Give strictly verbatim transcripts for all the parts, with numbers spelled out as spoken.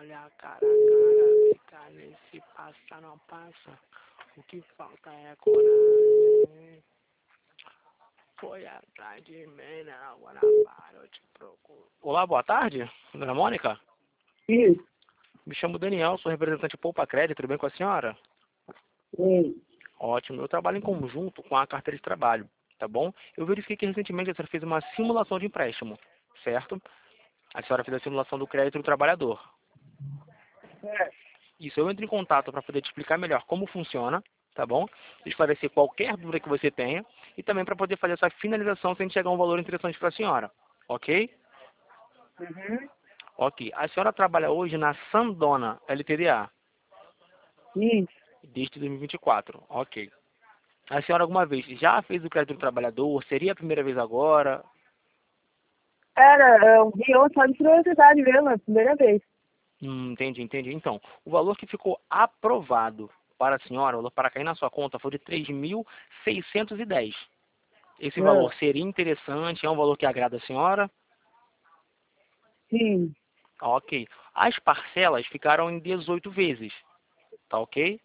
olhar cara a cara, ficar nesse passa não passa. O que falta é coragem. Foi atrás de mim, né? Agora para, eu te procuro. Olá, boa tarde, dona Mônica. Isso. Me chamo Daniel, sou representante Poupa Crédito, tudo bem com a senhora? Sim. Ótimo, eu trabalho em conjunto com a carteira de trabalho, tá bom? Eu verifiquei que recentemente a senhora fez uma simulação de empréstimo, certo? A senhora fez a simulação do crédito do trabalhador. É. Isso, eu entro em contato para poder te explicar melhor como funciona, tá bom? Esclarecer qualquer dúvida que você tenha e também para poder fazer essa finalização sem chegar a um valor interessante para a senhora, ok? Uhum. Ok. A senhora trabalha hoje na Sandona L T D A, Isso. desde dois mil e vinte e quatro, ok. A senhora alguma vez já fez o crédito do trabalhador? Seria a primeira vez agora? Era, eu vi ontem só de curiosidade mesmo, é a primeira vez. Hum, entendi, entendi. Então, o valor que ficou aprovado para a senhora, o valor para cair na sua conta, foi de três mil seiscentos e dez. Esse É. valor seria interessante? É um valor que agrada a senhora? Sim. Ok. As parcelas ficaram em dezoito vezes, tá ok?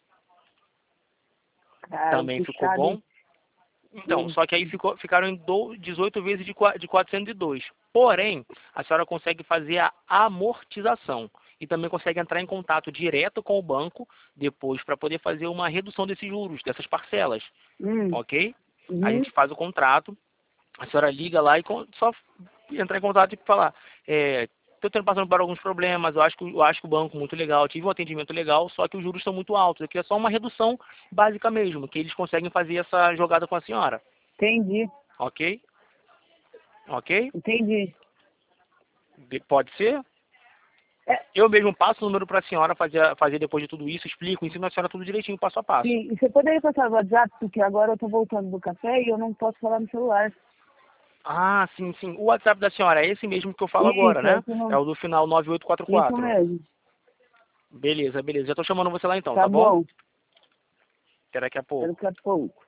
Cara, Também ficou puxado, bom? hein? Então, Sim. só que aí ficou, ficaram em do- dezoito vezes de, qua- de quatrocentos e dois. Porém, a senhora consegue fazer a amortização e também consegue entrar em contato direto com o banco depois para poder fazer uma redução desses juros, dessas parcelas, Hum. ok? A Uhum. gente faz o contrato, a senhora liga lá e con- só entrar em contato e falar, estou tendo passando por alguns problemas, eu acho, que, eu acho que o banco é muito legal, eu tive um atendimento legal, só que os juros estão muito altos. Aqui é só uma redução básica mesmo, que eles conseguem fazer essa jogada com a senhora. Entendi. Ok? Ok? Entendi. De- Pode ser? É, Eu mesmo passo o número para a senhora fazer, fazer depois de tudo isso, explico, ensino a senhora tudo direitinho, passo a passo. sim. E você poderia passar o WhatsApp, porque agora eu tô voltando do café e eu não posso falar no celular. Ah, sim, sim. O WhatsApp da senhora é esse mesmo que eu falo agora, Isso, é né? isso, É não. o do final nove oito quatro Isso quatro. mesmo. Beleza, beleza. Já estou chamando você lá então, Tá tá bom? bom. Até daqui a Até pouco. daqui a pouco.